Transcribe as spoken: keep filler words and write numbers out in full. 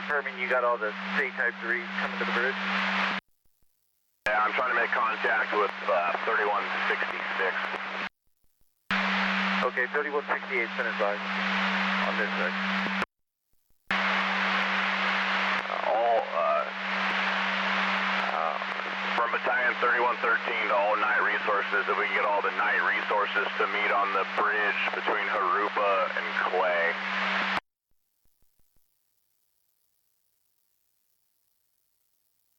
confirming you got all the state type threes coming to the bridge. Yeah, I'm trying to make contact with uh, thirty-one sixty-six. Okay, thirty-one sixty-eight, send advice on this side. Uh, all, uh, uh, from Battalion thirty-one thirteen to all night resources, if we can get all the night resources to meet on the bridge between Harupa and Clay.